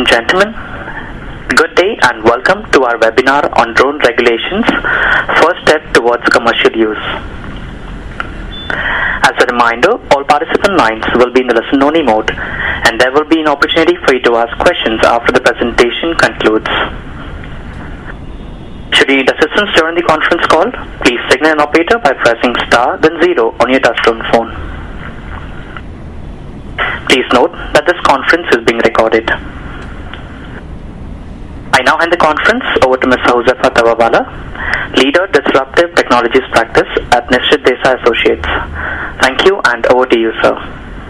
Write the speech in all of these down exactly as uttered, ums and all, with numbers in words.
and gentlemen, good day and welcome to our webinar on drone regulations, first step towards commercial use. As a reminder, all participant lines will be in the listen-only mode, and there will be an opportunity for you to ask questions after the presentation concludes. Should you need assistance during the conference call, please signal an operator by pressing star then zero on your touchtone phone. Please note that this conference is being recorded. I now hand the conference over to Miz Huzefa Tawawala, Leader Disruptive Technologies Practice at Nishchit Desai Associates. Thank you, and over to you, sir.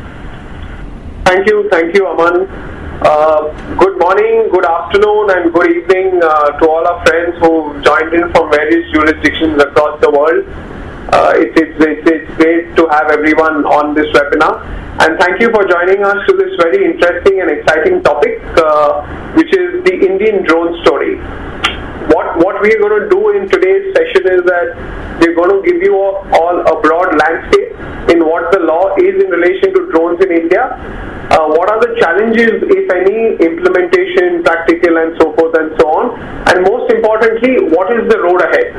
Thank you, thank you, Aman. Uh, good morning, good afternoon, and good evening uh, to all our friends who joined in from various jurisdictions across the world. Uh, it, it's, it's, it's great to have everyone on this webinar, and thank you for joining us to this very interesting and exciting topic, uh, which is the Indian drone story. What what we are going to do in today's session is that we're going to give you all a broad landscape in what the law is in relation to drones in India, uh, what are the challenges, if any, implementation, practical, and so forth and so on, and most importantly, what is the road ahead.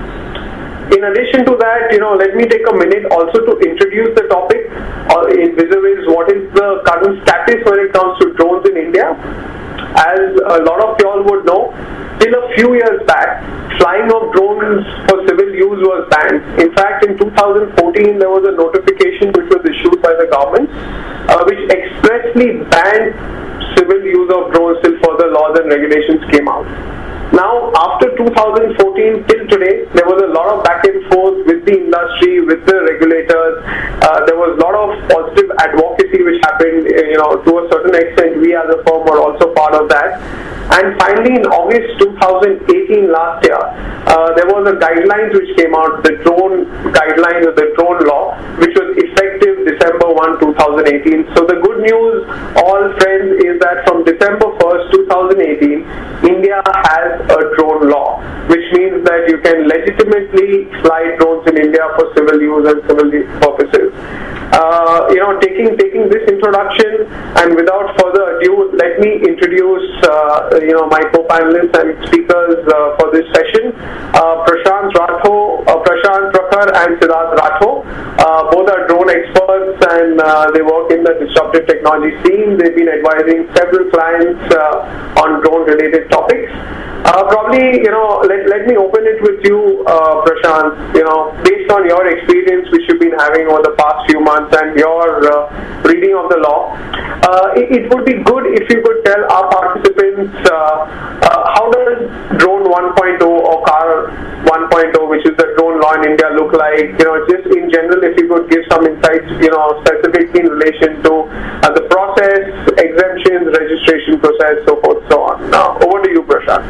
In addition to that, you know, let me take a minute also to introduce the topic uh, in vis-a-vis what is the current status when it comes to drones in India. As a lot of y'all would know, till a few years back, flying of drones for civil use was banned. In fact, in two thousand fourteen, there was a notification which was issued by the government, uh, which expressly banned civil use of drones till further laws and regulations came out. Now, after two thousand fourteen till today, there was a lot of back and forth with the industry, with the regulators. Uh, there was a lot of positive advocacy which happened, you know, to a certain extent. We as a firm were also part of that. And finally, in August two thousand eighteen, last year, uh, there was a guidelines which came out, the drone guidelines of the drone law, which was effective December first, two thousand eighteen. So the good news, all friends, is that from December first, two thousand eighteen, India has a drone law, which means that you can legitimately fly drones in India for civil use and civil purposes. Uh, you know, taking taking this introduction, and without further ado, let me introduce uh, you know my co-panelists and speakers uh, for this session. Uh, Prashant Rathore, uh, Prashant Prakhar, and Siddharth Rathore. Uh, both are drone experts, and uh, they work in the disruptive technology scene. They've been advising several clients uh, on drone-related topics. Uh, probably, you know, let, let me open it with you, uh, Prashant. You know, based on your experience which you've been having over the past few months and your uh, reading of the law, uh, it, it would be good if you could tell our participants uh, uh, how does drone one point oh or car one point oh, which is the drone law in India, look like? You know, just in general, if you could give some insights, you know, specifically in relation to uh, the process, exemptions, registration process, so forth, so on. Now, over to you, Prashant.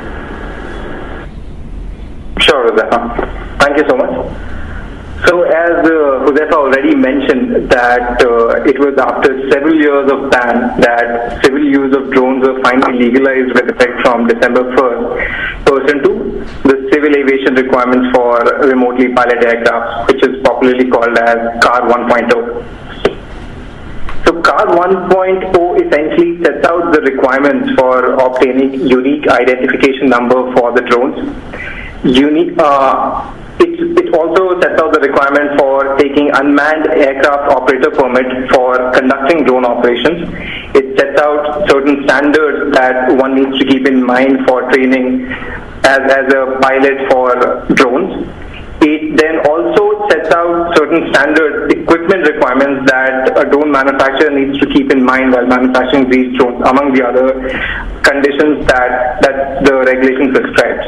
Sure, Huzefa. Thank you so much. So as uh, Huzefa already mentioned that uh, it was after several years of ban that civil use of drones were finally legalized with effect from December first, pursuant to the civil aviation requirements for remotely piloted aircraft, which is popularly called as C A R one point oh. So C A R one point oh essentially sets out the requirements for obtaining unique identification number for the drones. Unique, uh, it, it also sets out the requirement for taking unmanned aircraft operator permit for conducting drone operations. It sets out certain standards that one needs to keep in mind for training as, as a pilot for drones. It then also sets out certain standard equipment requirements that a drone manufacturer needs to keep in mind while manufacturing these drones, among the other conditions that, that the regulation prescribes.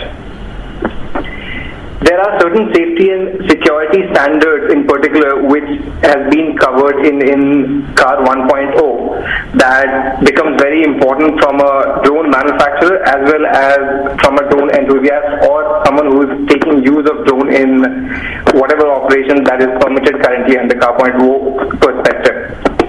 There are certain safety and security standards in particular which has been covered in, in C A R one point oh that becomes very important from a drone manufacturer as well as from a drone enthusiast or someone who is taking use of drone in whatever operation that is permitted currently under C A R one point oh perspective.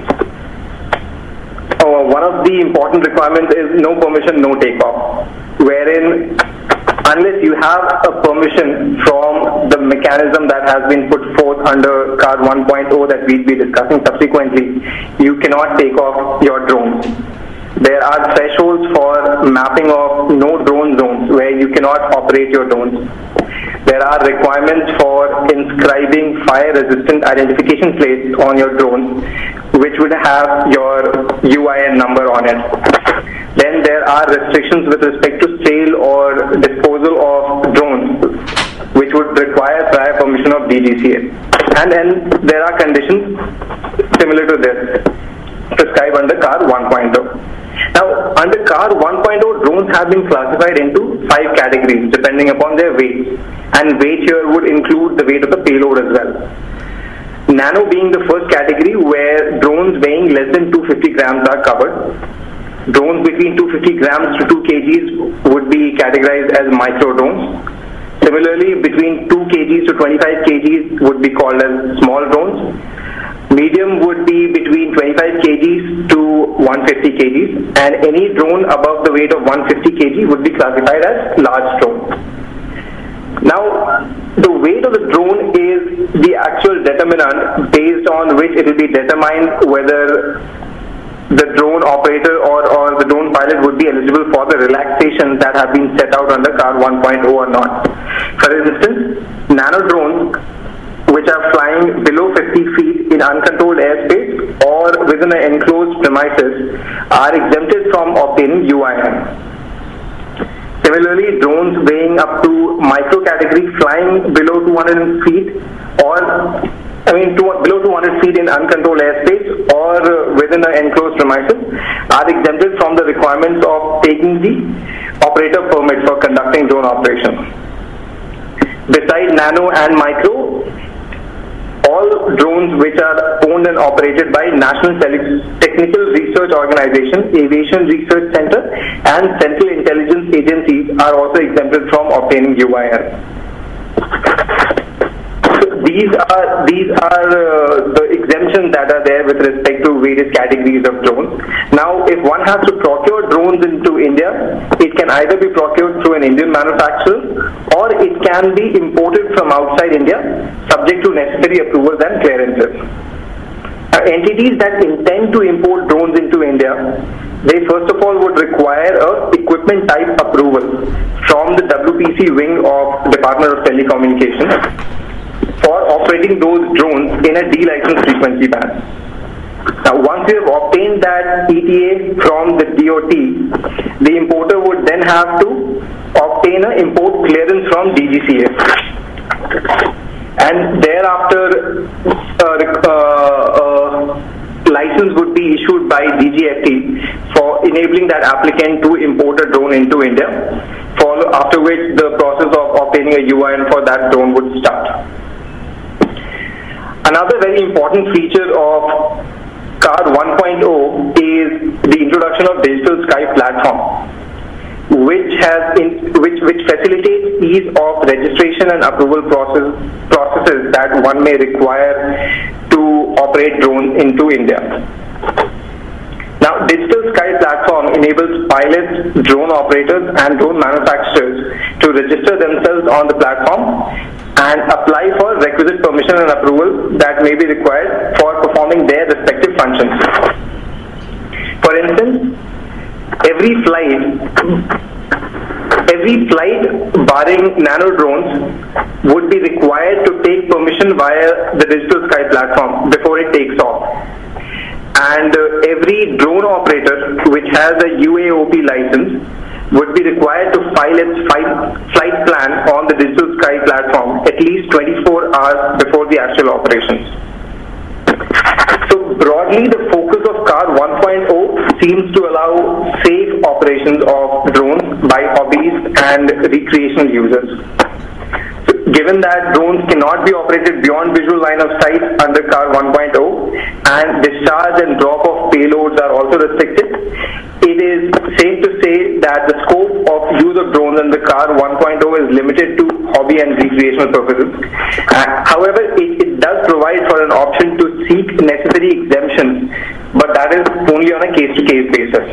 Uh, one of the important requirements is no permission, no takeoff, wherein unless you have a permission from the mechanism that has been put forth under C A R one point oh that we'll be discussing subsequently, you cannot take off your drone. There are thresholds for mapping of no drone zones where you cannot operate your drones. There are requirements for inscribing fire-resistant identification plates on your drones, which would have your U I N number on it. Then there are restrictions with respect to sale or disposal of drones, which would require prior permission of D G C A. And then there are conditions similar to this, prescribed under C A R one point oh. Now, under C A R one point oh, drones have been classified into five categories depending upon their weight, and weight here would include the weight of the payload as well. Nano being the first category, where drones weighing less than two hundred fifty grams are covered. Drones between two hundred fifty grams to two kilograms would be categorized as micro drones. Similarly, between two kilograms to twenty-five kilograms would be called as small drones. Medium would be between twenty-five kilograms to one hundred fifty kilograms, and any drone above the weight of one hundred fifty kilograms would be classified as large drone. Now, the weight of the drone is the actual determinant based on which it will be determined whether the drone operator or, or the drone pilot would be eligible for the relaxations that have been set out under C A R one point oh or not. For instance, nano drones, which are flying below fifty feet in uncontrolled airspace or within an enclosed premises, are exempted from obtaining U I N. Similarly, drones weighing up to micro category flying below two hundred feet or I mean two, below two hundred feet in uncontrolled airspace or uh, within an enclosed premises are exempted from the requirements of taking the operator permit for conducting drone operations. Besides nano and micro, all drones which are owned and operated by National Technical Research Organization, Aviation Research Center, and Central Intelligence Agencies are also exempted from obtaining U I N. So these are these are uh, the exemptions that are there with respect to various categories of drones. Now, if one has to procure drones into India, it can either be procured through an Indian manufacturer or it can be imported from outside India, subject to necessary approvals and clearances. Uh, entities that intend to import drones into India, they first of all would require a equipment type approval from the W P C wing of Department of Telecommunications for operating those drones in a D-licensed frequency band. Now, once you have obtained that E T A from the D O T, the importer would then have to obtain an import clearance from D G C A. And thereafter, uh, uh, uh, license would be issued by D G F T for enabling that applicant to import a drone into India, follow, after which the process of obtaining a U I N for that drone would start. Another very important feature of C A R one point oh is the introduction of Digital Sky Platform, which has in, which which facilitates ease of registration and approval process processes that one may require to operate drones into India. Now, Digital Sky Platform enables pilots, drone operators, and drone manufacturers to register themselves on the platform and apply for requisite permission and approval that may be required for performing their respective functions. For instance, every flight, every flight barring nano drones would be required to take permission via the Digital Sky Platform before it takes off. And uh, every drone operator which has a U A O P license would be required to file its flight plan on the Digital Sky Platform at least twenty-four hours before the actual operations. So broadly, the focus of C A R one point oh seems to allow safe operations of drones by hobbies and recreational users. Given that drones cannot be operated beyond visual line of sight under C A R one point oh and discharge and drop of payloads are also restricted, it is safe to say that the scope of use of drones under C A R one point oh is limited to hobby and recreational purposes. Uh, however, it, it does provide for an option to seek necessary exemptions, but that is only on a case-to-case basis.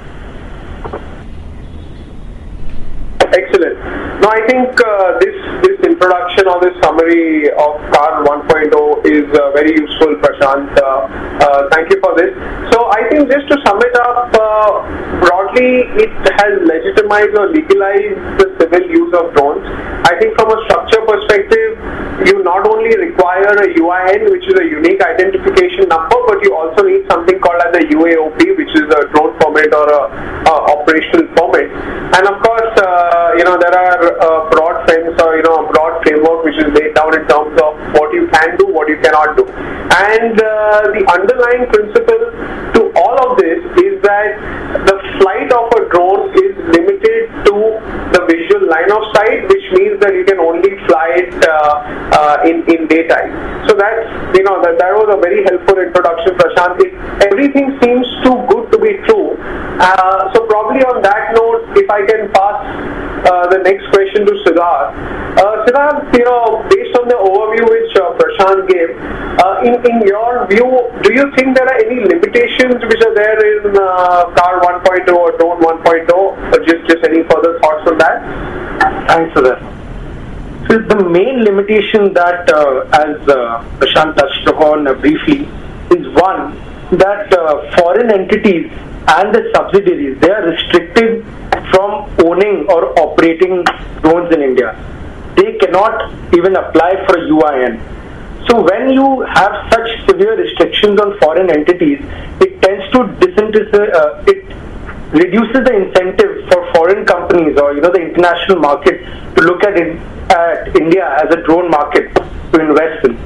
Excellent. Now, I think uh, this this this introduction or this summary of Car one point oh is uh, very useful, Prashant. Uh, uh, thank you for this. So I think just to sum it up, uh, broadly it has legitimized or legalized the civil use of drones. I think from a structure perspective, you not only require a U I N, which is a unique identification number, but you also need something called as a U A O P, which is a drone permit or a, a operational permit. And of course, uh, you know, there are uh, broad frames or, you know, a broad framework which is laid down in terms of what you can do, what you cannot do. And uh, the underlying principle to all of this is that the flight of a drone is limited to the visual line of sight, which means that you can only fly it uh, uh, in, in daytime. So that's, you know, that, that was a very helpful introduction, Prashant. It, everything seems too good to be true. Uh, so probably on that note, if I can pass uh, the next question to Siddharth. Uh, Siddharth, you know, based on the overview which uh, Prashant gave, uh, in, in your view, do you think there are any limitations which are there in uh, Car one point oh or Drone one point oh? Or just, just any further thoughts on that? Thanks for that. So the main limitation that, uh, as uh, Prashant touched upon uh, briefly, is one, that uh, foreign entities and the subsidiaries, they are restricted from owning or operating drones in India. They cannot even apply for a U I N. So when you have such severe restrictions on foreign entities, it tends to disincentivize, uh, it reduces the incentive for foreign companies or, you know, the international market to look at, it, at India as a drone market to invest in.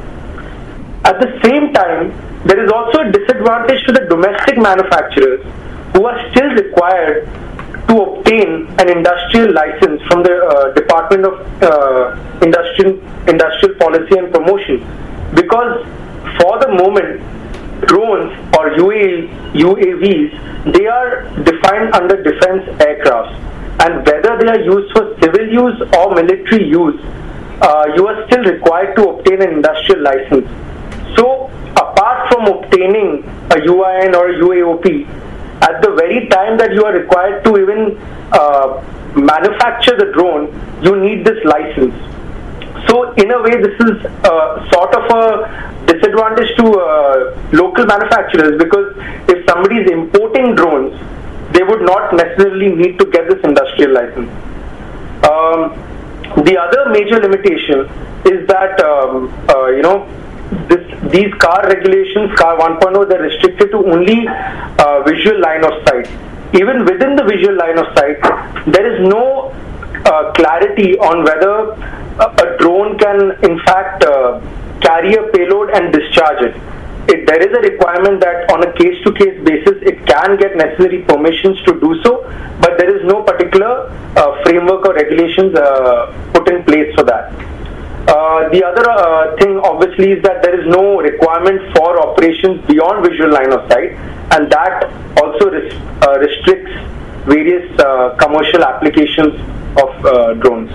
At the same time, there is also a disadvantage to the domestic manufacturers who are still required to obtain an industrial license from the uh, Department of uh, Industrial, Industrial Policy and Promotion, because for the moment drones or U A Vs, they are defined under defense aircrafts, and whether they are used for civil use or military use, uh, you are still required to obtain an industrial license. So apart from obtaining a U I N or a U A O P, at the very time that you are required to even uh, manufacture the drone, you need this license. So in a way, this is uh, sort of a disadvantage to uh, local manufacturers, because if somebody is importing drones, they would not necessarily need to get this industrial license. Um, the other major limitation is that um, uh, you know, This, these car regulations, Car one point oh, they're restricted to only uh, visual line of sight. Even within the visual line of sight, there is no uh, clarity on whether a, a drone can in fact uh, carry a payload and discharge it. It. There is a requirement that on a case-to-case basis it can get necessary permissions to do so, but there is no particular uh, framework or regulations uh, put in place for that. Uh, the other uh, thing obviously is that there is no requirement for operations beyond visual line of sight, and that also res uh, restricts various uh, commercial applications of uh, drones.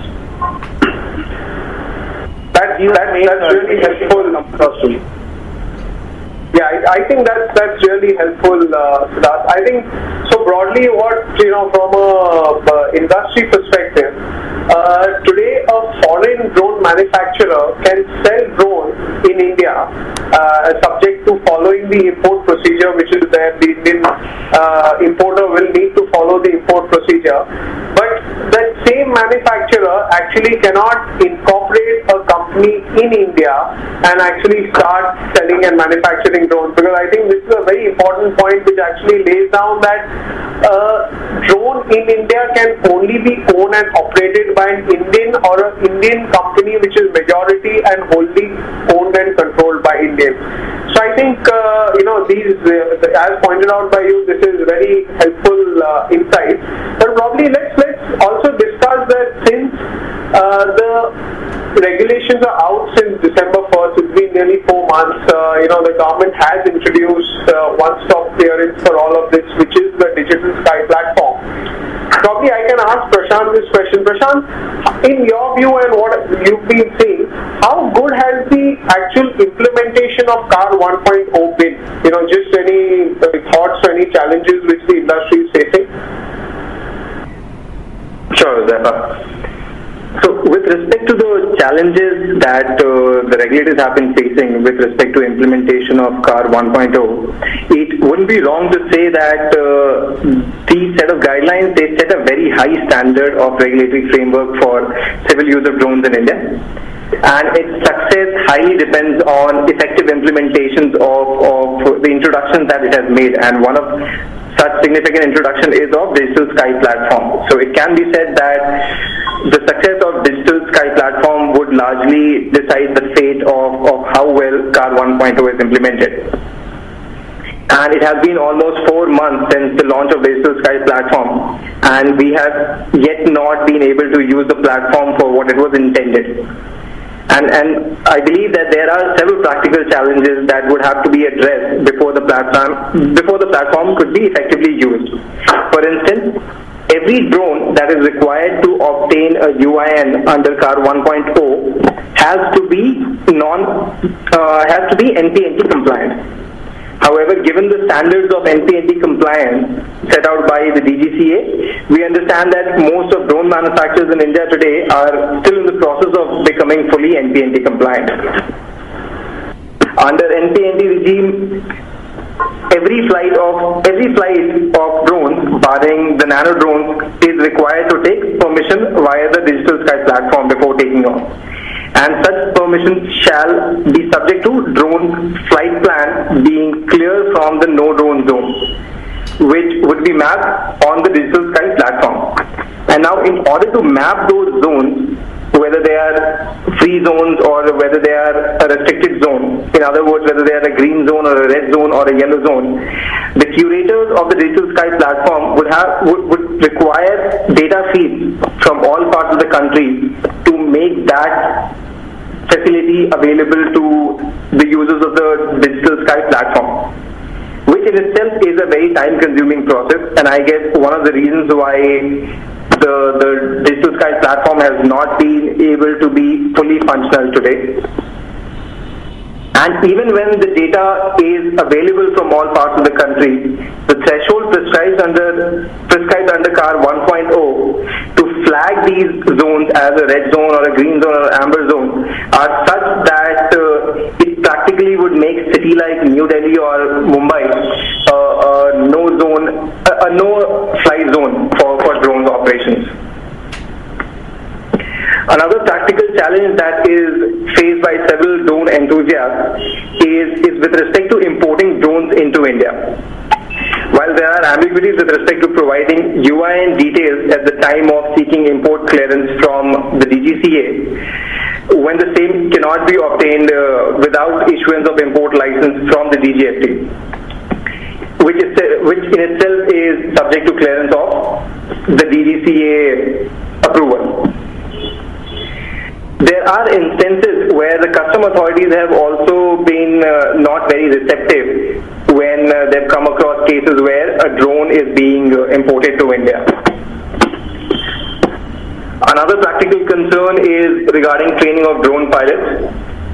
That, that, that's really helpful. Yeah, I, I think that's that's really helpful, uh, Siddharth. I think so. Broadly, what you know from a uh, industry perspective, uh, today a foreign drone manufacturer can sell drones in India, uh, subject to following the import procedure, which is there. The Indian uh, importer will need to follow the import procedure, but that same manufacturer actually cannot incorporate a company in India and actually start selling and manufacturing drones, because I think this is a very important point which actually lays down that uh, drone in India can only be owned and operated by an Indian or an Indian company which is majority and wholly owned and controlled by Indians. So I think uh, you know these, uh, as pointed out by you, this is very helpful uh, insight. But probably let's let's also discuss that since uh, the regulations are out since December first, it's been nearly four months. Uh, you know, the government has introduced uh, one-stop clearance for all of this, which is the Digital Sky platform. Probably I can ask Prashant this question. Prashant, in your view and what you've been seeing, how good has the actual implementation of Car one point oh been? You know, just any uh, thoughts or any challenges which the industry is facing? Sure, Zephyr. So with with respect to the challenges that uh, the regulators have been facing with respect to implementation of C A R one point oh, it wouldn't be wrong to say that uh, these set of guidelines, they set a very high standard of regulatory framework for civil use of drones in India. And its success highly depends on effective implementations of, of the introductions that it has made. And one of such significant introduction is of Digital Sky Platform. So it can be said that the success of Digital Sky Platform would largely decide the fate of, of how well C A R one point oh is implemented. And it has been almost four months since the launch of Digital Sky Platform, and we have yet not been able to use the platform for what it was intended. And, and I believe that there are several practical challenges that would have to be addressed before the platform before the platform could be effectively used. For instance, every drone that is required to obtain a U I N under C A R one point oh has to be non uh, has to be N P N T compliant. However, given the standards of N P N T compliance set out by the D G C A, we understand that most of drone manufacturers in India today are still in the process of becoming fully N P N T compliant. Under N P N T regime, every flight of every flight of drones, barring the nano drones, is required to take permission via the Digital Sky Platform before taking off. And such permissions shall be subject to drone flight plan being clear from the no drone zone, which would be mapped on the Digital Sky Platform. And now, in order to map those zones, whether they are free zones or whether they are a restricted zone, in other words, whether they are a green zone or a red zone or a yellow zone, the curators of the Digital Sky Platform would have would, would require data feeds from all parts of the country to make that facility available to the users of the Digital Sky Platform, which in itself is a very time-consuming process, and I guess one of the reasons why the, the Digital Sky Platform has not been able to be fully functional today. And even when the data is available from all parts of the country, the threshold prescribed under prescribed under C A R one point oh to flag these zones as a red zone or a green zone or amber zone are such that uh, it practically would make a city like New Delhi or Mumbai uh, a no zone, a, a no fly zone for, for drone operations. Another practical challenge that is faced by several drone enthusiasts is, is with respect to importing drones into India. While there are ambiguities with respect to providing U I N details at the time of seeking import clearance from the D G C A, when the same cannot be obtained uh, without issuance of import license from the D G F T, which, is, which in itself is subject to clearance of the D G C A approval. There are instances where the custom authorities have also been uh, not very receptive when uh, they've come across cases where a drone is being uh, imported to India. Another practical concern is regarding training of drone pilots,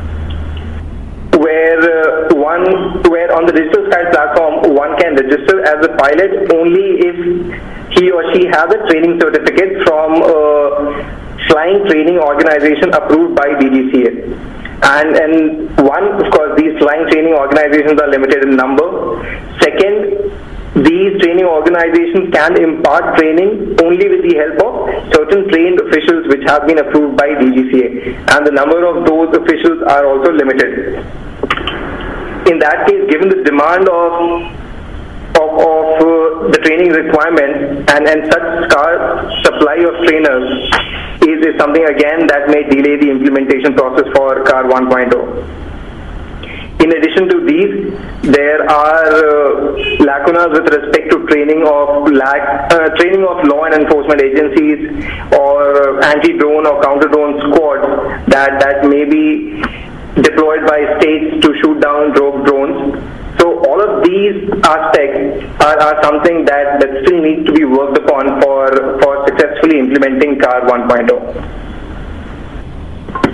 where uh, one, where on the Digital Sky Platform one can register as a pilot only if he or she has a training certificate from a flying training organization approved by D G C A. And, and one, of course, these flying training organizations are limited in number. Second, these training organizations can impart training only with the help of certain trained officials which have been approved by D G C A. And the number of those officials are also limited. In that case, given the demand of of, of uh, the training requirements and, and such scarce supply of trainers is, is something again that may delay the implementation process for C A R one point oh. In addition to these, there are uh, lacunas with respect to training of lac, uh, training of law and enforcement agencies or anti-drone or counter-drone squads that, that may be deployed by states to shoot down rogue drones. So all of these aspects are, are something that, that still needs to be worked upon for, for successfully implementing C A R one point oh. Now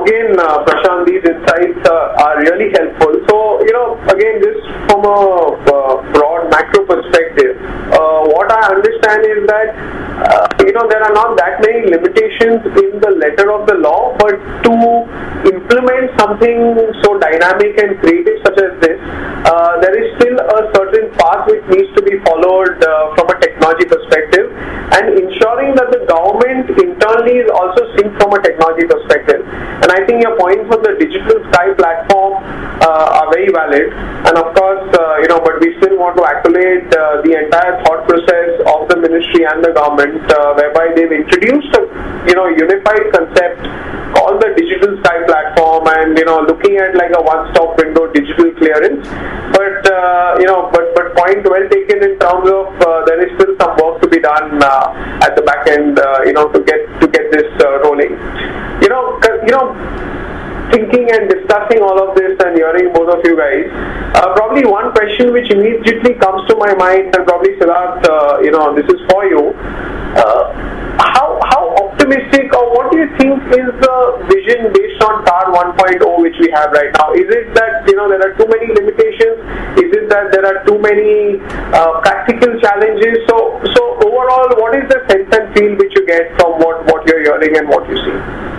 again, uh, Prashant, these insights uh, are really helpful. So, you know, again, just from a uh, broad macro perspective, uh, what I understand is that, uh, you know, there are not that many limitations in the letter of the law, but to implement something so dynamic and creative such as this, uh, there is still a certain path which needs to be followed uh, from a technology perspective, and ensuring that the government internally is also synced from a technology perspective. And I think your points on the Digital Sky platform uh, are very valid. And of course, uh, you know, but we still want to accolade uh, the entire thought process of the ministry and the government, uh, whereby they've introduced a, you know, unified concept called the Digital Sky platform, and you know, looking at like a one-stop window digital clearance. But uh, you know, but but point well taken in terms of uh, there is still some work to be done uh, at the back end, uh, you know, to get to get this uh, rolling. You know, you know. Thinking and discussing all of this and hearing both of you guys, uh, probably one question which immediately comes to my mind, and probably Siddharth, uh, you know, this is for you. Uh, how how optimistic, or what do you think is the vision based on T A R one point oh which we have right now? Is it that, you know, there are too many limitations? Is it that there are too many uh, practical challenges? So so overall, what is the sense and feel which you get from what what you're hearing and what you see?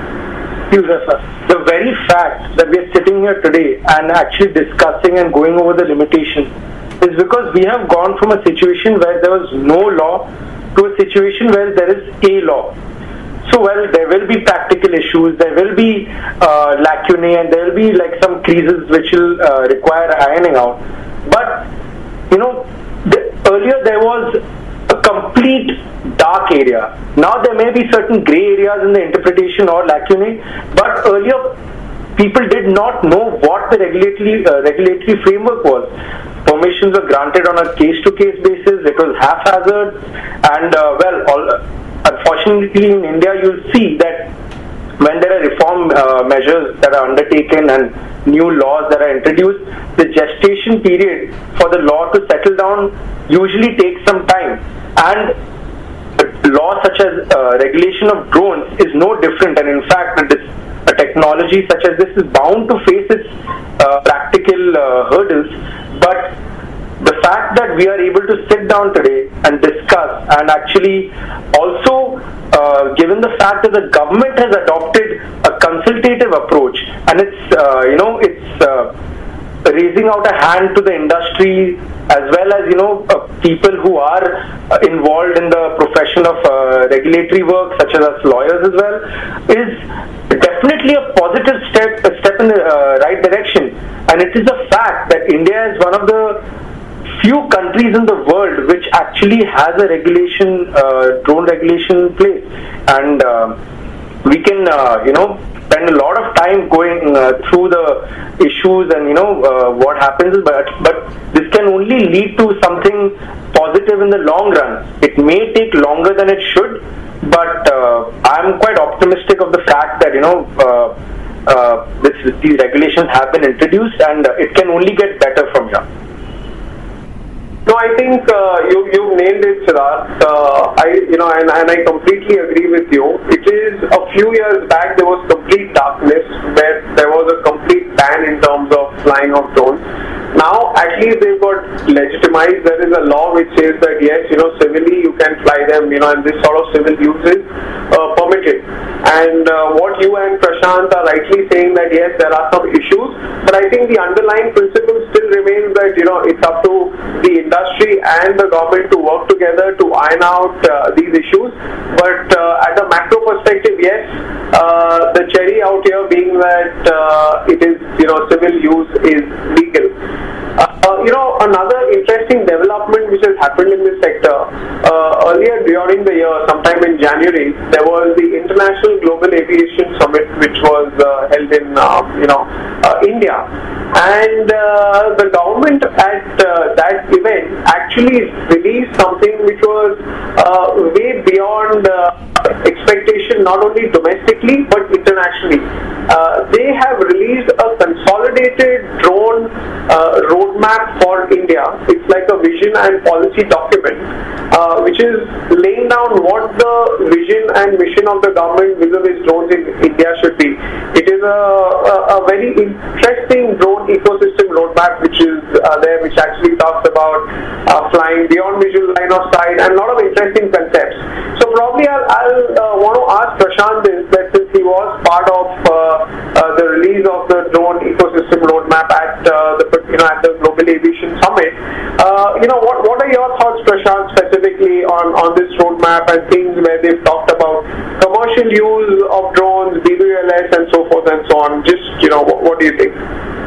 The very fact that we are sitting here today and actually discussing and going over the limitations is because we have gone from a situation where there was no law to a situation where there is a law. So, well, there will be practical issues, there will be uh, lacunae, and there will be like some creases which will uh, require ironing out. But, you know, the, earlier there was a complete dark area. Now there may be certain grey areas in the interpretation or lacunae, but earlier people did not know what the regulatory uh, regulatory framework was. Permissions were granted on a case-to-case basis. It was haphazard, and uh, well, all, unfortunately in India you'll see that when there are reform uh, measures that are undertaken and new laws that are introduced, the gestation period for the law to settle down usually takes some time. And law such as uh, regulation of drones is no different, and in fact this, a technology such as this is bound to face its uh, practical uh, hurdles. But the fact that we are able to sit down today and discuss, and actually also uh, given the fact that the government has adopted a consultative approach, and it's uh, you know it's uh, raising out a hand to the industry as well as, you know, uh, people who are uh, involved in the profession of uh, regulatory work, such as us lawyers as well, is definitely a positive step, a step in the uh, right direction. And it is a fact that India is one of the few countries in the world which actually has a regulation, uh, drone regulation in place, and uh, we can, uh, you know, spend a lot of time going uh, through the issues and, you know, uh, what happens, but but this can only lead to something positive in the long run. It may take longer than it should, but uh, I'm quite optimistic of the fact that, you know, uh, uh, this, these regulations have been introduced, and uh, it can only get better from here. No, I think uh, you you nailed it, Siddharth. Uh, I you know, and, and I completely agree with you. It is a few years back there was complete darkness where there was a complete ban in terms of flying of drones. Now, at least they've got legitimized. There is a law which says that yes, you know, civilly you can fly them, you know, and this sort of civil use is uh, permitted. And uh, what you and Prashant are rightly saying that yes, there are some issues, but I think the underlying principle still remains that, you know, it's up to the industry and the government to work together to iron out uh, these issues. But uh, at a macro perspective, yes, uh, the cherry out here being that uh, it is, you know, civil use is legal. Uh, you know, another interesting development which has happened in this sector, uh, earlier during the year, sometime in January, there was the International Global Aviation Summit which was uh, held in, uh, you know, uh, India. And uh, the government at uh, that event actually released something which was uh, way beyond uh, expectation, not only domestically but internationally. Uh, they have released a consolidated drone uh, roadmap for India. It's like a vision and policy document uh, which is laying down what the vision and mission of the government vis-a-vis drones in India should be. It is there's a, a, a very interesting drone ecosystem roadmap which is uh, there, which actually talks about uh, flying beyond visual line of sight and a lot of interesting concepts. So probably I'll, I'll uh, want to ask Prashant this, that since he was part of uh, uh, the release of the drone ecosystem roadmap at uh, the you know at the Global Aviation Summit, uh, you know what what are your thoughts, Prashant, specifically on on this roadmap and things where they've talked about commercial use of drones, B B L S, and so forth and so on? Just you know, what, what do you think?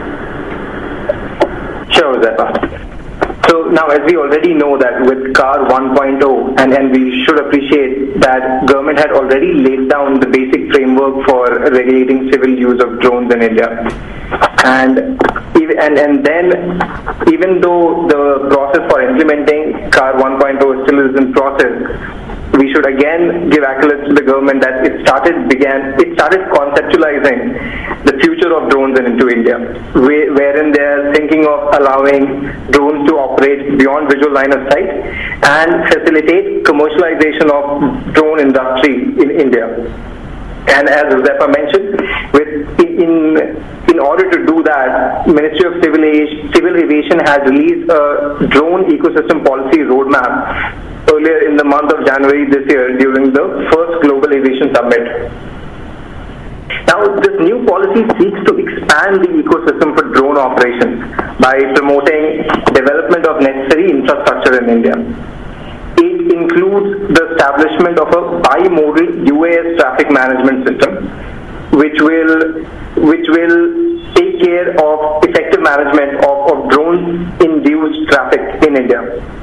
Sure, Zeppa. So now, as we already know that with C A R one point oh, and, and we should appreciate that government had already laid down the basic framework for regulating civil use of drones in India. And even, and, and then, even though the process for implementing C A R one point oh still is in process, we should again give accolades to the government that it started began it started conceptualizing the future of drones into India, wherein they are thinking of allowing drones to operate beyond visual line of sight and facilitate commercialization of drone industry in India. And as Zeppa mentioned, with in in order to do that, Ministry of Civil, Civil Aviation has released a drone ecosystem policy roadmap earlier in the month of January this year during the first Global Aviation Summit. Now, this new policy seeks to expand the ecosystem for drone operations by promoting development of necessary infrastructure in India. It includes the establishment of a bimodal U A S traffic management system, which will which will take care of effective management of, of drone-induced traffic in India.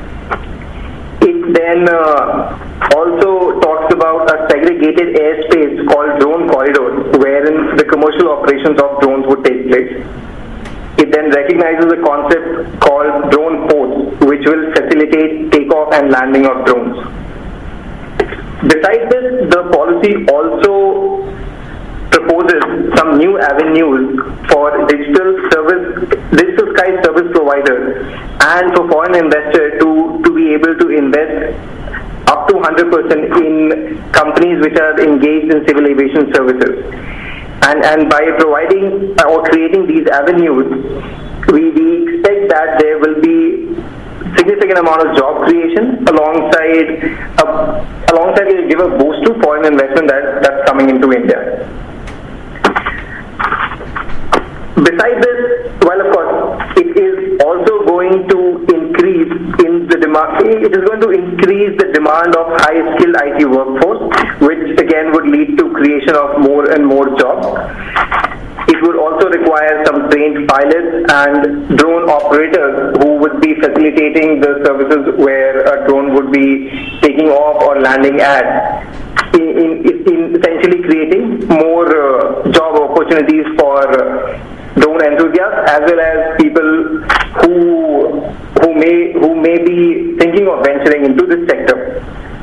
It then uh, also talks about a segregated airspace called drone corridors, wherein the commercial operations of drones would take place. It then recognizes a concept called drone ports, which will facilitate takeoff and landing of drones. Besides this, the policy also proposes some new avenues for digital service, digital sky service providers and for foreign investors to, to be able to invest up to one hundred percent in companies which are engaged in civil aviation services. And, and by providing or creating these avenues, we, we expect that there will be significant amount of job creation alongside uh, alongside it will give a boost to foreign investment that, that's coming into India. Besides this, well, of course, it is also going to increase in the demand. It is going to increase the demand of high-skilled I T workforce, which again would lead to creation of more and more jobs. It would also require some trained pilots and drone operators who would be facilitating the services where a drone would be taking off or landing at, in, in, in essentially creating more uh, job opportunities for uh, drone enthusiasts as well as people who who may who may be thinking of venturing into this sector.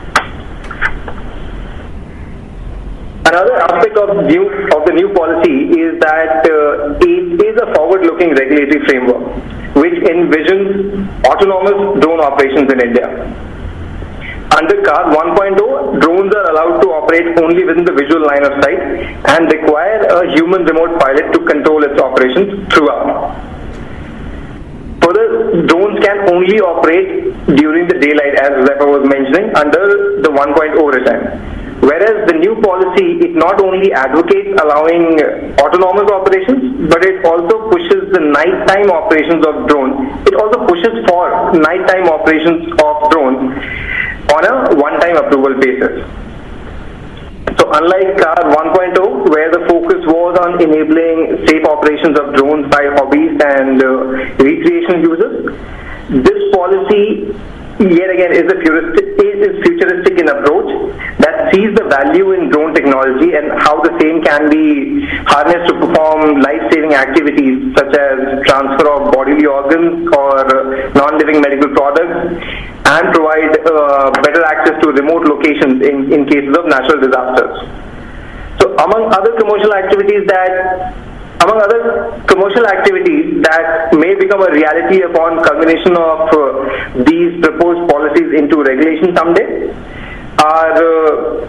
Another aspect of new of the new policy is that uh, it is a forward-looking regulatory framework which envisions autonomous drone operations in India. Under C A R one point oh, drones are allowed to operate only within the visual line of sight and require a human remote pilot to control its operations throughout. Further, drones can only operate during the daylight, as Zeppa was mentioning, under the one point oh regime. Whereas the new policy, it not only advocates allowing autonomous operations, but it also pushes the nighttime operations of drones. It also pushes for nighttime operations of drones on a one-time approval basis. So unlike C A R one point oh, where the focus was on enabling safe operations of drones by hobbies and uh, recreational users, this policy yet again is a futuristic, is futuristic in approach that sees the value in drone technology and how the same can be harnessed to perform life-saving activities such as transfer of bodily organs or non-living medical products and provide uh, better access to remote locations in, in cases of natural disasters. So among other commercial activities that Among other commercial activities that may become a reality upon culmination of uh, these proposed policies into regulation someday are uh, discharge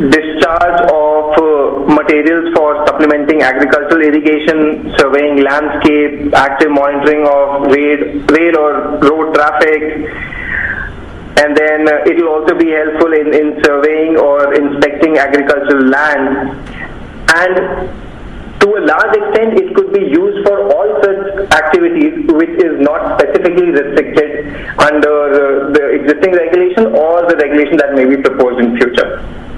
charge of uh, materials for supplementing agricultural irrigation, surveying landscape, active monitoring of rail, rail or road traffic, and then uh, it will also be helpful in, in surveying or inspecting agricultural land. And to a large extent, it could be used for all such activities which is not specifically restricted under uh, the existing regulation or the regulation that may be proposed in future.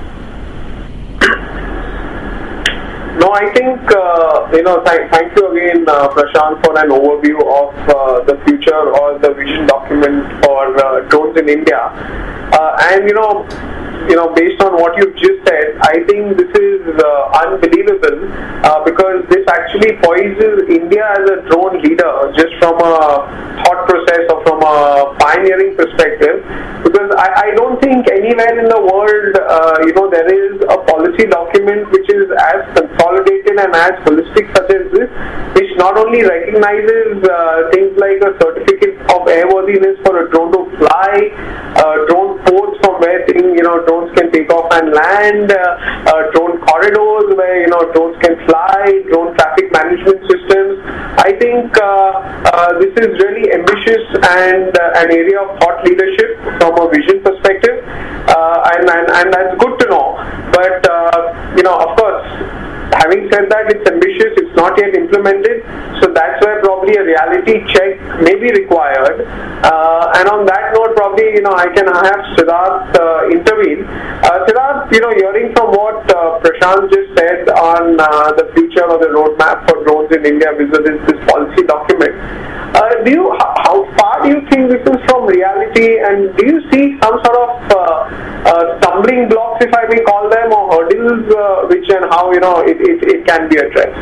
No, I think, uh, you know, th- thank you again, uh, Prashant, for an overview of uh, the future or the vision document for uh, drones in India. Uh, and, you know, you know, based on what you've just said, I think this is uh, unbelievable uh, because this actually poises India as a drone leader just from a thought process or from a pioneering perspective. Because I, I don't think anywhere in the world, uh, you know, there is a policy document which is as consolidated and as holistic such as this, which not only recognizes uh, things like a certificate of airworthiness for a drone to fly, uh, drone ports from where things, you know, drones can take off and land, uh, uh, drone corridors where, you know, drones can fly, drone traffic management systems. I think uh, uh, this is really ambitious and uh, an area of thought leadership from a vision perspective, uh, and, and, and that's good to know. But, uh, you know, of course, having said that, it's ambitious, it's not yet implemented, so that's where probably a reality check may be required. Uh, and on that note, probably, you know, I can have Siddharth uh, intervene. Uh, Siddharth, you know, hearing from what uh, Prashant just said on uh, the future of the roadmap for drones in India vis-a-vis this policy document, uh, do you, how far do you think this is from reality, and do you see some sort of uh, uh, stumbling blocks, if I may call them, or hurdles uh, which and how, you know, it, it, it can be addressed?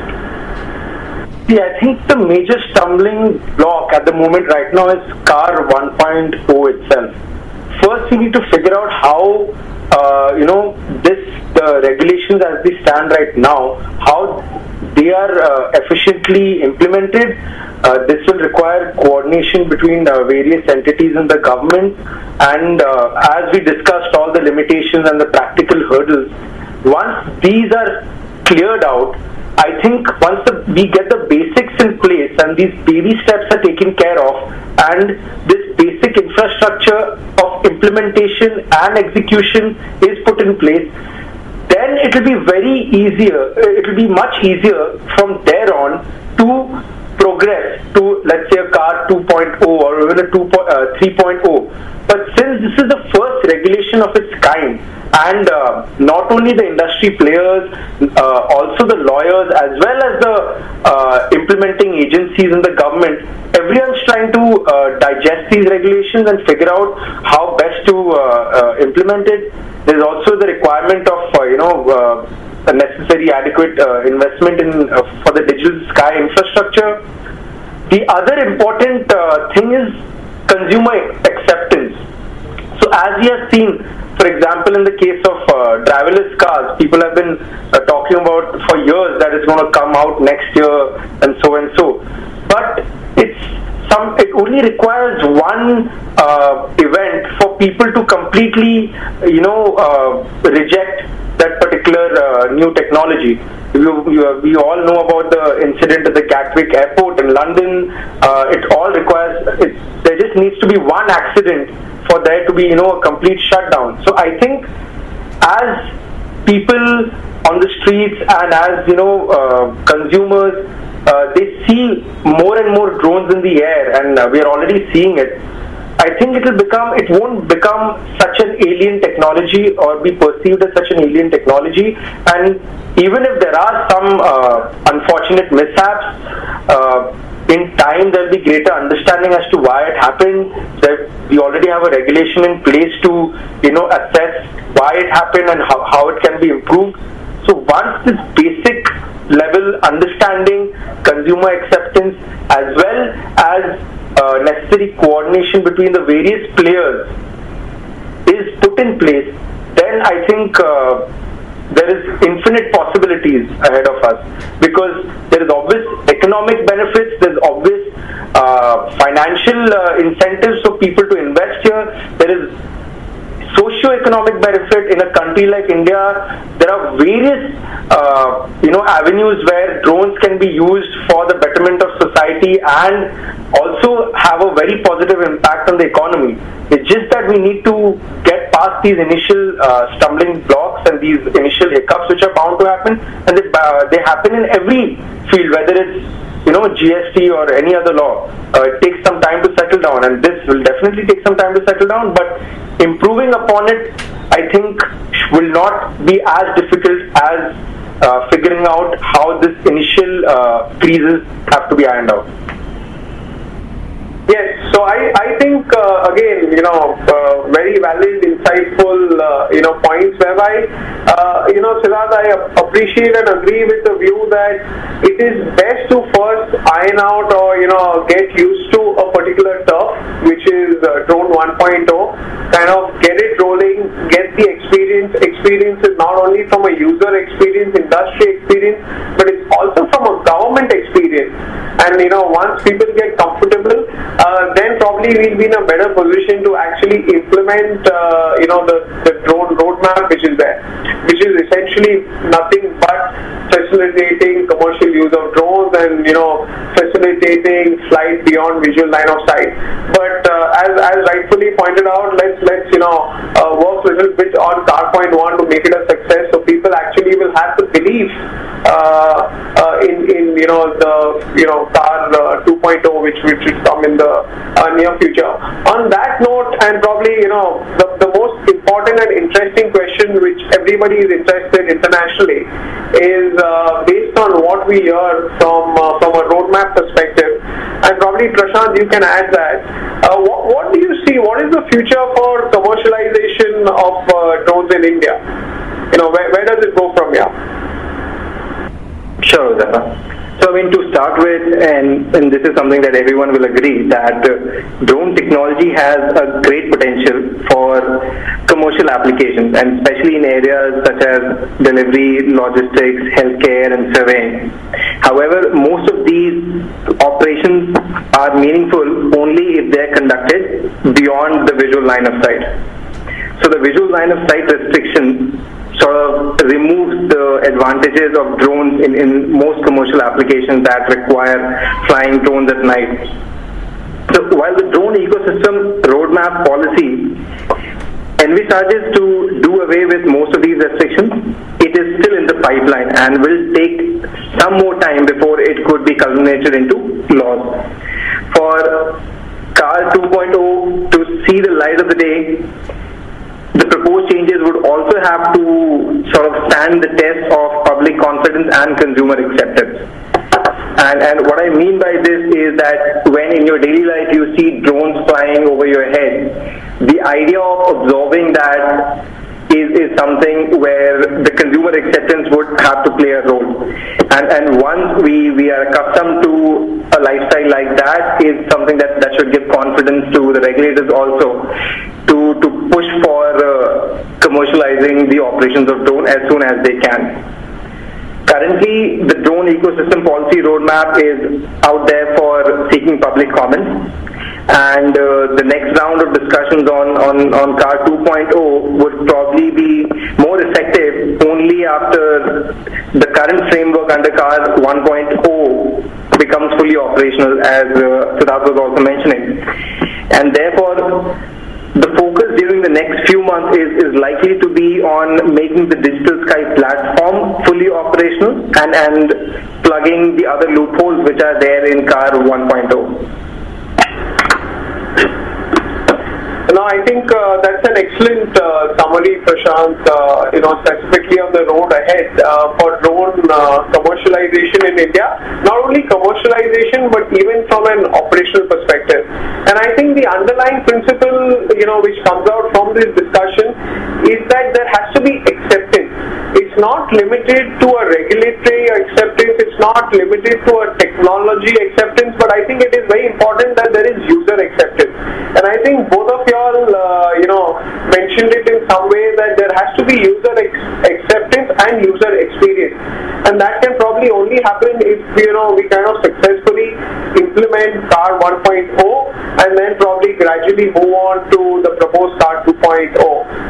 Yeah, I think the major stumbling block at the moment right now is C A R one point oh itself. First, we need to figure out how, uh, you know, this the regulations as they stand right now, how they are uh, efficiently implemented. Uh, this will require coordination between uh, various entities in the government, and uh, as we discussed all the limitations and the practical hurdles, once these are cleared out, I think once the, we get the basics in place and these baby steps are taken care of, and this basic infrastructure of implementation and execution is put in place, then it will be very easier, it will be much easier from there on to progress to, let's say, a C A R two point oh or even a three point oh. But since this is the first regulation of its kind, and uh, not only the industry players, uh, also the lawyers as well as the uh, implementing agencies in the government, everyone's trying to uh, digest these regulations and figure out how best to uh, uh, implement it. There's also the requirement of, uh, you know, uh, a necessary adequate uh, investment in uh, for the digital sky infrastructure. The other important uh, thing is consumer acceptance. So as we have seen, for example, in the case of uh, driverless cars, people have been uh, talking about for years that it's going to come out next year and so and so. But it's some. It only requires one uh, event for people to completely, you know, uh, reject that particular uh, new technology. You, you, we all know about the incident at the Gatwick Airport in London. Uh, it all requires. It, there just needs to be one accident for there to be, you know, a complete shutdown. So I think as people on the streets and as, you know, uh, consumers, uh, they see more and more drones in the air, and uh, we are already seeing it. I think it will become, it won't become such an alien technology or be perceived as such an alien technology. And even if there are some uh, unfortunate mishaps, uh, in time there will be greater understanding as to why it happened. That we already have a regulation in place to, you know, assess why it happened and how, how it can be improved. So once this basic level understanding, consumer acceptance, as well as uh, necessary coordination between the various players is put in place, then I think uh, there is infinite possibilities ahead of us, because there is obvious economic benefits, there is obvious uh, financial uh, incentives for people to invest here, there is social socio-economic benefit in a country like India, there are various uh, you know avenues where drones can be used for the betterment of society and also have a very positive impact on the economy. It's just that we need to get past these initial uh, stumbling blocks and these initial hiccups which are bound to happen, and they, uh, they happen in every field, whether it's you know G S T or any other law. Uh, it takes some time to settle down, and this will definitely take some time to settle down, but improving upon it, I think, will not be as difficult as uh, figuring out how this initial uh, creases have to be ironed out. Yes, so I, I think, uh, again, you know, uh, very valid, insightful, uh, you know, points whereby, uh, you know, Siddharth, I appreciate and agree with the view that it is best to first iron out or, you know, get used to a particular turf, which is uh, Drone one point oh, kind of get it rolling, get the experience, experiences not only from a user experience, industry experience, but it's also from a government experience. And, you know, once people get comfortable, Uh, then probably we'll be in a better position to actually implement, uh, you know, the, the drone roadmap which is there, which is essentially nothing but facilitating commercial use of drones and, you know, facilitating flight beyond visual line of sight. But uh, as, as rightfully pointed out, let's, let's you know, uh, work a little bit on Car Point One to make it a success, so people actually will have the belief uh, uh, in, in, you know, the, you know, Car uh, two point oh, which, which should come in the uh, near future. On that note, and probably, you know, the, the most important and interesting question which everybody is interested internationally is uh, based on what we hear from uh, from a roadmap perspective, and probably Prashant, you can add that. Uh, what, what do you see? What is the future for commercialization of uh, drones in India? You know, where, where does it go from here? Sure, Huzaifar. So, I mean, to start with, and, and this is something that everyone will agree, that uh, drone technology has a great potential for commercial applications, and especially in areas such as delivery, logistics, healthcare, and surveying. However, most of these operations are meaningful only if they are conducted beyond the visual line of sight. So, the visual line of sight restriction sort of removes the advantages of drones in, in most commercial applications that require flying drones at night. So while the drone ecosystem roadmap policy envisages to do away with most of these restrictions, it is still in the pipeline and will take some more time before it could be culminated into laws. For Car two point oh to see the light of the day, the proposed changes would also have to sort of stand the test of public confidence and consumer acceptance. And, and what I mean by this is that when in your daily life you see drones flying over your head, the idea of absorbing that is, is something where the consumer acceptance would have to play a role. And, and once we, we are accustomed to a lifestyle like that, is something that, that should give confidence to the regulators also to, to push for uh, commercializing the operations of drone as soon as they can. Currently, the drone ecosystem policy roadmap is out there for seeking public comment, and uh, the next round of discussions on, on, on Car two point oh would probably be more effective only after the current framework under Car one point oh becomes fully operational, as uh, Siddharth was also mentioning. And therefore, the focus during the next few months is, is likely to be on making the Digital Sky platform fully operational and, and plugging the other loopholes which are there in Car one point oh. No, I think uh, that's an excellent uh, summary, Prashant, uh, you know, specifically on the road ahead uh, for drone uh, commercialization in India. Not only commercialization, but even from an operational perspective. And I think the underlying principle, you know, which comes out from this discussion is that there has to be acceptance. It's not limited to a regulatory acceptance, it's not limited to a technology acceptance, but I think it is very important that there is user acceptance. And I think both of you all, uh, you know, mentioned it in some way that there has to be user ex- acceptance and user experience. And that can probably only happen if, you know, we kind of successfully implement Car one point oh and then probably gradually move on to the proposed Car two point oh.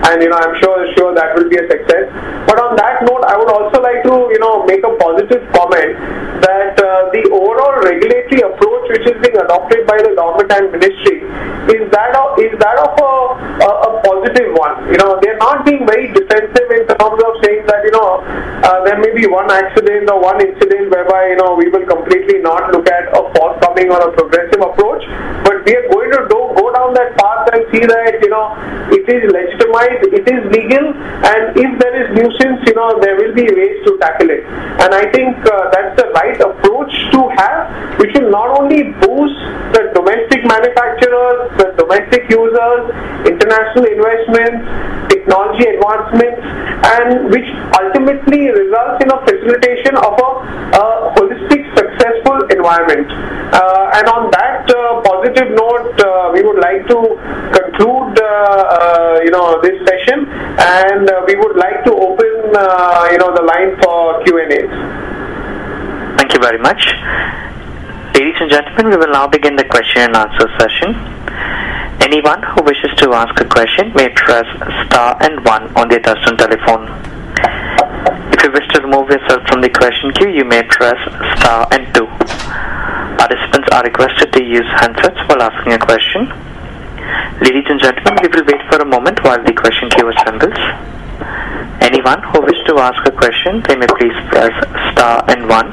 and you know I'm sure sure that will be a success. But on that note, I would also like to you know make a positive comment that uh, the overall regulatory approach which is being adopted by the government and ministry is that of, is that of a, a, a positive one. You know, they're not being very defensive in terms of saying that you know uh, there may be one accident or one incident whereby you know we will completely not look at a forthcoming or a progressive approach, but we are going to do, go down that path and see that you know it is legitimized, it is legal, and if there is nuisance, you know there will be ways to tackle it. And I think uh, that's the right approach to have, which will not only boost the domestic manufacturers, the domestic users, international investments, technology advancements, and which ultimately results in a facilitation of a, a holistic, successful environment. Uh, and on that uh, positive note, uh, we would like to conclude, uh, uh, you know, this session, and uh, we would like to open, uh, you know, the line for Q and A's. Thank you very much. Ladies and gentlemen, we will now begin the question and answer session. Anyone who wishes to ask a question may press star and one on their touchtone telephone. If you wish to remove yourself from the question queue, you may press star and two. Participants are requested to use handsets while asking a question. Ladies and gentlemen, we will wait for a moment while the question queue assembles. Anyone who wishes to ask a question, they may please press star and one.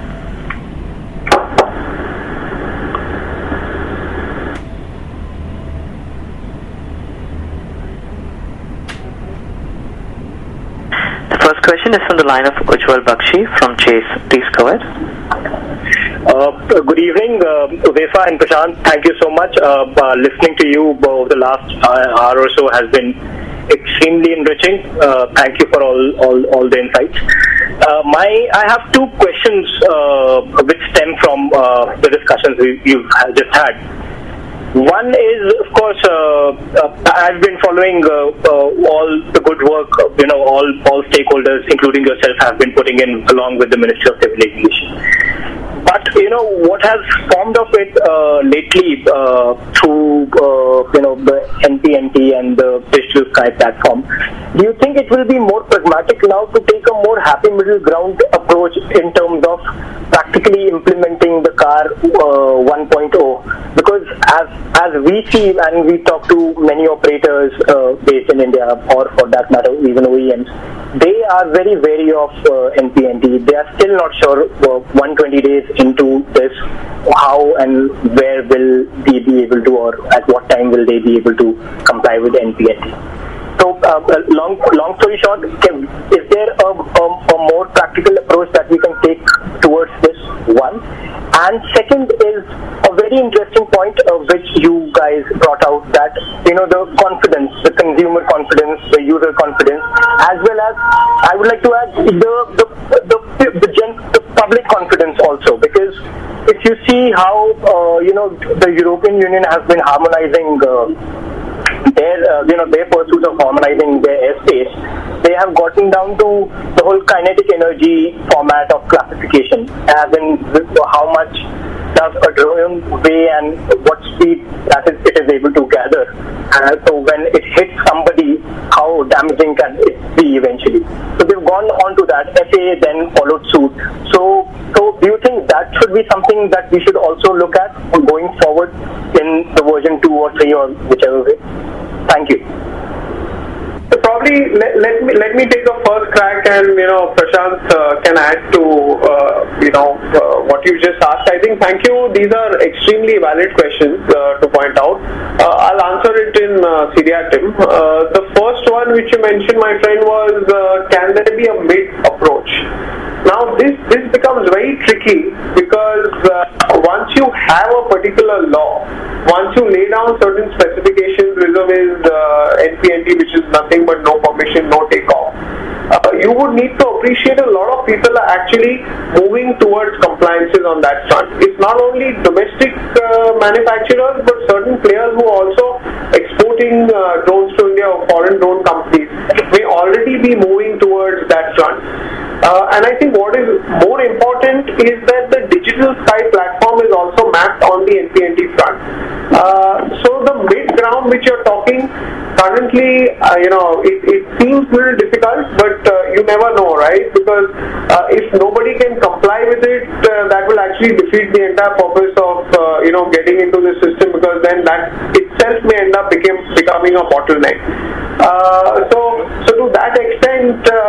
First question is from the line of Ujjwal Bakshi from Chase. Please go ahead. Uh, good evening, uh, Huzaifa and Prashant. Thank you so much. Uh, uh, listening to you over the last uh, hour or so has been extremely enriching. Uh, thank you for all, all, all the insights. Uh, my, I have two questions uh, which stem from uh, the discussions we, you've just had. One is, of course, uh, uh, I've been following uh, uh, all the good work, you know, all, all stakeholders, including yourself, have been putting in along with the Ministry of Civil Aviation. But, you know, what has formed of it uh, lately uh, through, uh, you know, the N P N T and the Digital Sky platform, do you think it will be more pragmatic now to take a more happy middle ground approach in terms of practically implementing the car uh, one point oh? Because as as we see and we talk to many operators uh, based in India, or for that matter even O E Ms, they are very wary of uh, N P N T. They are still not sure uh, one hundred twenty days into this, how and where will they be able to, or at what time will they be able to comply with N P N T. So, uh, long long story short, can, is there a, a, a more practical approach that we can take towards this? One. And second is a very interesting point uh, which you guys brought out, that you know the confidence, the consumer confidence, the user confidence, as well as I would like to add the the the, the, gen, the public confidence also, because if you see how uh, you know the European Union has been harmonizing uh, their uh, you know their pursuit of harmonizing their airspace, they have gotten down to the whole kinetic energy format of classification, as in how much does a drone weigh and what speed that is, it is able to gather. Uh, so when it hits somebody, how damaging can it be eventually? So they've gone on to that. F A A then followed suit. So, so do you think that should be something that we should also look at going forward in the version two or three or whichever way? Thank you. So probably let, let me let me take a first crack, and you know Prashant uh, can add to uh, you know uh, what you just asked. I think thank you. These are extremely valid questions uh, to point out. Uh, I'll answer it in uh, seriatim. Uh, the first one which you mentioned, my friend, was uh, can there be a mid approach? Now this this becomes very tricky, because uh, once you have a particular law, once you lay down certain specifications vis-a-vis uh, N P N T, which is nothing but no permission, no takeoff, uh, you would need to appreciate a lot of people are actually moving towards compliances on that front. It's not only domestic uh, manufacturers, but certain players who are also exporting uh, drones to India, or foreign drone companies may already be moving towards that front. Uh, and I think what is more important is that the Digital Sky platform is also mapped on the N P N T front. Uh, so the mid ground which you're talking, currently, uh, you know, it, it seems a little difficult, but uh, you never know, right? Because uh, if nobody can comply with it, uh, that will actually defeat the entire purpose of, uh, you know, getting into the system, because then that itself may end up became, becoming a bottleneck. Uh, so, so to that extent, uh,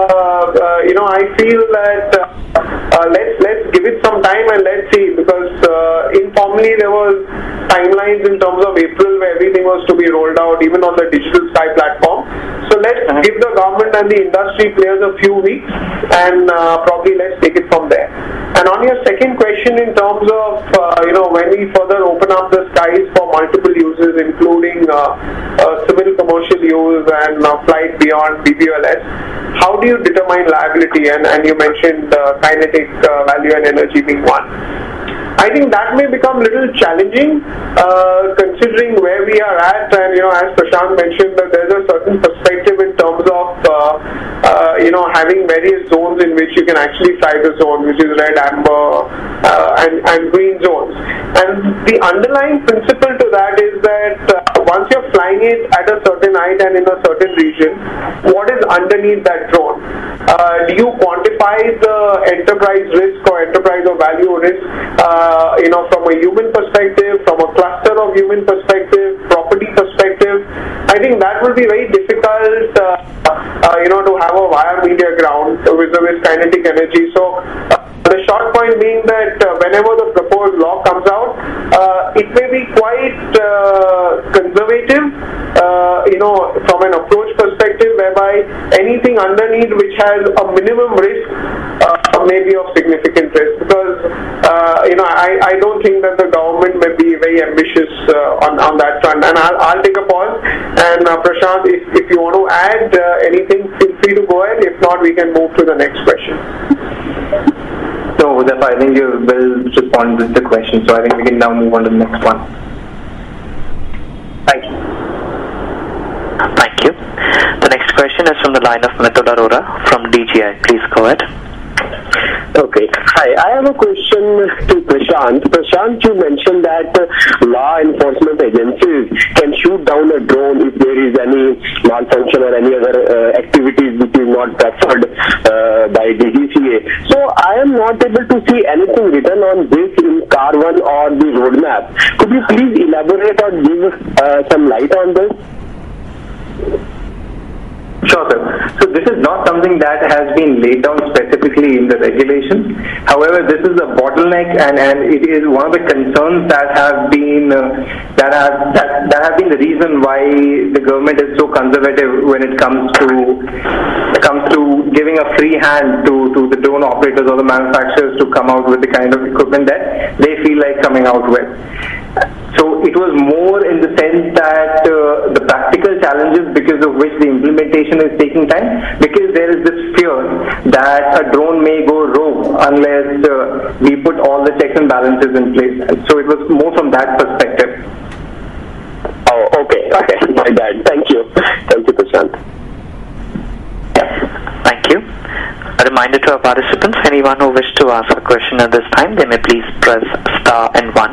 uh, you know, I feel that uh, uh, let's let's give it some time and let's see, because uh, informally there was timelines in terms of April where everything was to be rolled out, even on the Digital Sky platform. So let's uh-huh. give the government and the industry players a few weeks, and uh, probably let's take it from there. And on your second question, in terms of uh, you know, when we further open up the skies for multiple uses, including uh, uh, civil commercial use and uh, flight beyond B B O L S, how do you determine liability? And, and you mentioned uh, kinetic uh, value and energy being one. I think that may become a little challenging, uh, considering where we are at, and you know, as Prashant mentioned, that there's a certain perspective in terms of uh, uh, you know, having various zones in which you can actually fly the zone, which is red, amber, uh, and, and green zones. And the underlying principle to that is that uh, once you're flying it at a certain height and in a certain region, what is underneath that drone? Uh, do you quantify the enterprise risk or enterprise or value risk? Uh, Uh, you know, from a human perspective, from a cluster of human perspective, property perspective, I think that will be very difficult, uh, uh, you know, to have a wire media ground with, with kinetic energy. So uh, the short point being that uh, whenever the proposed law comes out, uh, it may be quite uh, conservative, uh, you know, from an approach perspective, whereby anything underneath which has a minimum risk uh, may be of significant risk, because uh, you know, I, I don't think that the government may be very ambitious uh, on, on that front. And I'll, I'll take a pause, and uh, Prashant, if, if you want to add uh, anything, feel free to go ahead. If not, we can move to the next question. So, Huzafa, I think you will respond with the question, so I think we can now move on to the next one. Thank you. Thank you. The next question is from the line of Mithul Arora from D G I. Please go ahead. Okay. Hi. I have a question to Prashant. Prashant, you mentioned that uh, law enforcement agencies can shoot down a drone if there is any malfunction or any other uh, activities which is not preferred uh, by D G C A. So I am not able to see anything written on this in Car one or the roadmap. Could you please elaborate or give uh, some light on this? Sure, sir. So this is not something that has been laid down specifically in the regulations. However, this is a bottleneck, and, and it is one of the concerns that have been uh, that have that, that have been the reason why the government is so conservative when it comes to comes to giving a free hand to, to the drone operators or the manufacturers to come out with the kind of equipment that they feel like coming out with. So it was more in the sense that uh, the practical challenges because of which the implementation is taking time, because there is this fear that a drone may go rogue unless uh, we put all the checks and balances in place. So it was more from that perspective. Oh, okay, okay, my bad. Thank you. Thank you, Prashant. Thank you. A reminder to our participants, anyone who wishes to ask a question at this time, they may please press star and one.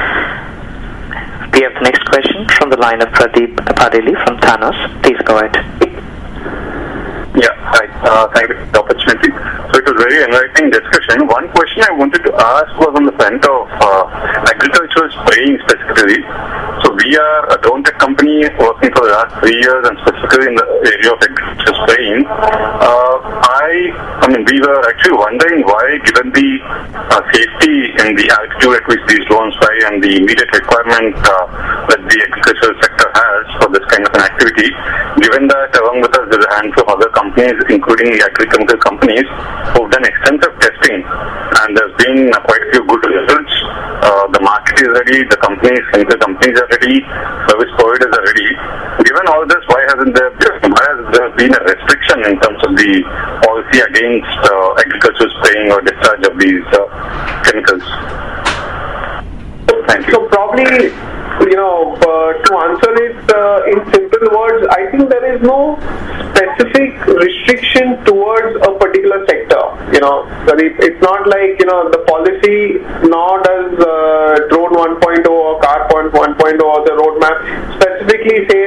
We have the next question from the line of Pradeep Padeli from Thanos. Please go ahead. Yeah, hi. Uh, thank you for the opportunity. So it was very enlightening discussion. One question I wanted to ask was on the front of uh, agricultural spraying specifically. So we are a drone tech company working for the last three years and specifically in the area of agricultural spraying. Uh, I, I mean, we were actually wondering why, given the uh, safety and the altitude at which these drones fly and the immediate requirement uh, that the agricultural sector has for this kind of an activity, given that along with us there's a handful of other companies, including the agricultural companies, who've done extensive testing, and there's been uh, quite a few good results. Uh, the market is ready, the companies, chemical companies are ready, service providers are ready. Given all this, why hasn't there been, why has there been a restriction in terms of the policy against uh, agricultural spraying or discharge of these uh, chemicals? Thank you. So probably, you know, uh, to answer it uh, in simple words, I think there is no specific restriction towards a particular sector. You know, it's not like, you know, the policy, nor does uh, Drone one point oh or Car one point oh or the roadmap specifically say that, you know,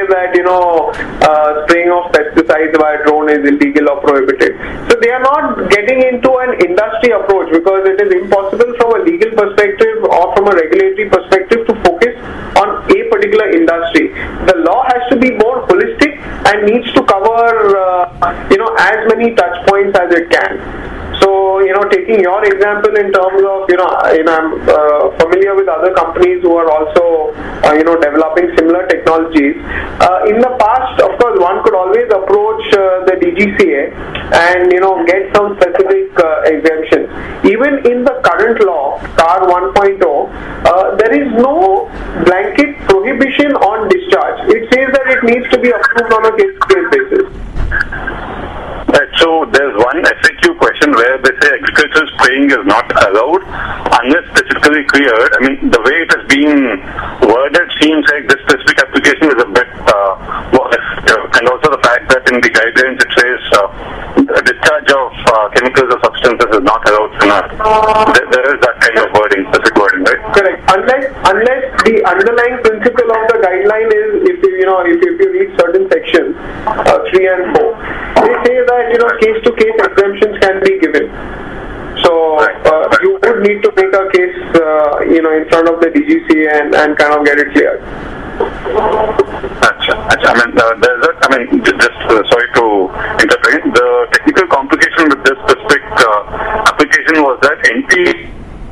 know, uh, spraying of pesticides by drone is illegal or prohibited. So they are not getting into an industry approach because it is impossible from a legal perspective or from a regulatory perspective to focus on a particular industry. The law has to be more holistic and needs to cover, uh, you know, as many touch points as it can. So, you know, taking your example in terms of, you know, you know I'm uh, familiar with other companies who are also, uh, you know, developing similar technologies. Uh, in the past, of course, one could always approach uh, the D G C A and, you know, get some specific uh, exemptions. Even in the current law, C A R one point oh, uh, there is no blanket prohibition on discharge. It says that it needs to be approved on a case-to-case basis. Right, so there's one F A Q question where they say agricultural spraying is not allowed unless specifically cleared. I mean, the way it has been worded seems like this specific application is a bit uh, more effective. And also the fact that in the guidelines it says uh, the discharge of uh, chemicals or substances is not allowed in a, there, there is that kind of wording, specific wording, right? Correct. Unless, unless the underlying principle of the guideline is, if you, you know, if, if you read certain sections, uh, three and four, they say that, you know, case-to-case exemptions can be given. So uh, you would need to make a case, uh, you know, in front of the D G C A and, and kind of get it cleared. Achha, achha. I mean, uh, there's a, I mean, just uh, sorry to interrupt. The technical complication with this specific uh, application was that N P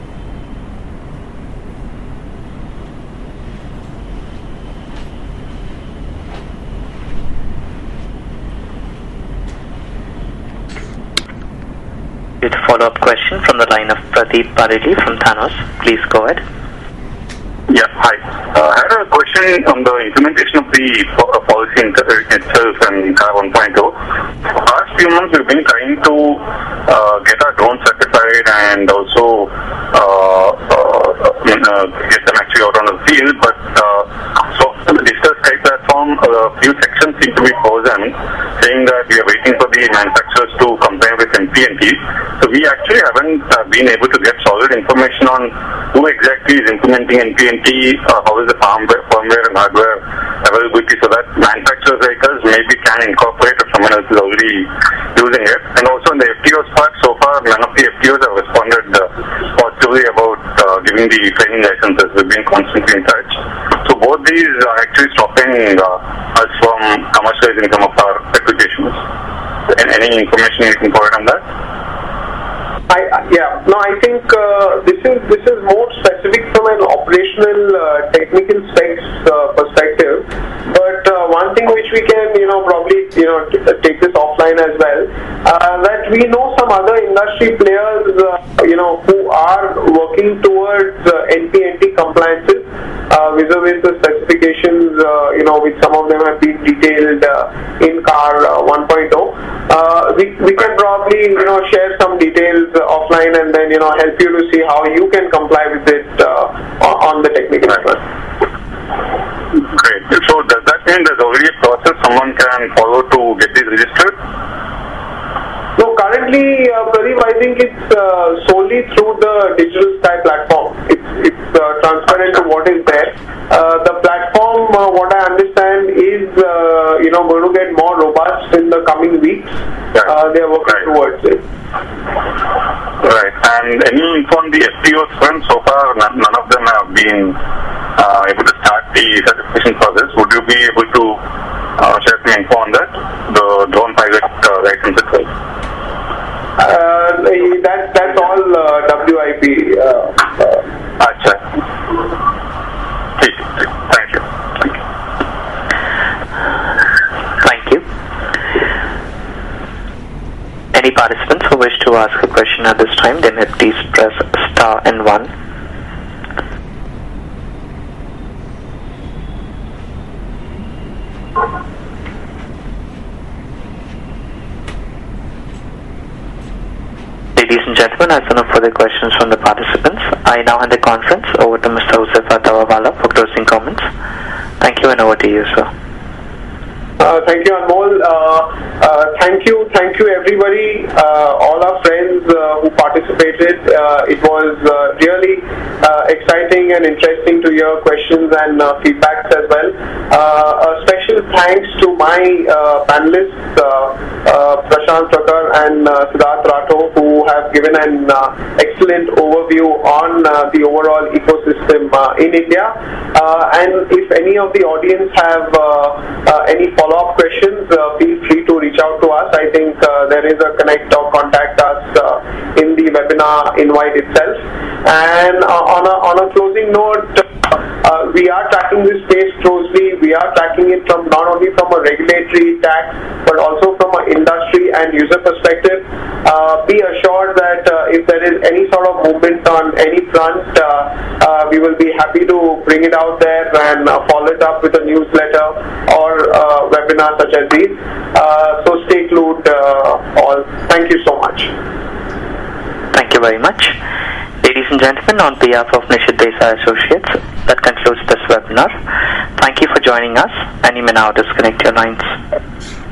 With a follow-up question from the line of Pradeep Parili from Thanos. Please go ahead. Yeah, hi. Uh, I had a question on the implementation of the po- policy itself and C A R one point oh. For the past few months, we've been trying to uh, get our drones certified and also uh, uh, uh, get them actually out on the field. But uh, so on the digital Sky platform, a few sections seem to be frozen, saying that we are waiting for the manufacturers to comply with N P N T. So we actually haven't uh, been able to get solid information on who exactly is implementing N P N T, uh, how is the firmware, firmware and hardware availability, so that manufacturers like us maybe can incorporate if someone else is already using it. And also in the F T Os part, so far none of the F T Os have responded uh, positively about uh, giving the training licenses. We've been constantly in touch. So both these are actually stopping uh, us from commercializing some of our applications. And any information you can provide on that? I, yeah, no, I think uh, this is this is more specific from an operational uh, technical specs uh, perspective. But uh, one thing which we can, you know, probably, you know, t- take this offline as well, uh, that we know some other industry players, uh, you know, who are working towards uh, N P N T compliances uh, vis-a-vis the specifications, uh, you know, which some of them have been detailed uh, in C A R uh, one point oh. Uh, we we can probably, you know, share some details uh, offline and then, you know, help you to see how you can comply with it uh, on, on the technical front. Great. So does that mean there's already a process someone can follow to get these registered? No, currently, uh, Pradeep, I think it's uh, solely through the Digital Sky platform. It's, it's uh, transparent to what is there. Uh, the platform, uh, what I understand, is uh, you know, going to get more robust in the coming weeks. Right. Uh, they are working right. towards it. Right. And any info on the F T Os front, so far none, none of them have been uh, able to start the certification process. Would you be able to uh, share some info on that? The drone pilot uh, license itself? Uh, that, that's all uh, W I P. Uh, uh, Achha. Thank you. Thank you. Thank you. Any participants who wish to ask a question at this time, they may please press star and one. Ladies and gentlemen, as there are no further questions from the participants, I now hand the conference over to Mister Huzefa Tawawala for closing comments. Thank you, and over to you, sir. Uh, thank you, Anmol. Uh, uh, thank you, thank you, everybody, uh, all our friends uh, who participated. Uh, it was uh, really uh, exciting and interesting to hear questions and uh, feedbacks as well. Uh, a special special thanks to my uh, panelists, uh, uh, Prashant Thakur and uh, Siddharth Rathore, who have given an uh, excellent overview on uh, the overall ecosystem uh, in India. Uh, and if any of the audience have uh, uh, any follow-up questions, uh, feel free to reach out to us. I think uh, there is a connect or contact us uh, in the webinar invite itself. And uh, on, a, on a closing note, uh, we are tracking this space closely. We are tracking it from not only from a regulatory, tax, but also from an industry and user perspective. Uh, be assured that uh, if there is any sort of movement on any front, uh, uh, we will be happy to bring it out there and uh, follow it up with a newsletter or uh, webinar such as these. Uh, so stay glued uh, all. Thank you so much. Thank you very much. Ladies and gentlemen, on behalf of Nishit Desai Associates, that concludes this webinar. Thank you for joining us, and you may now disconnect your lines.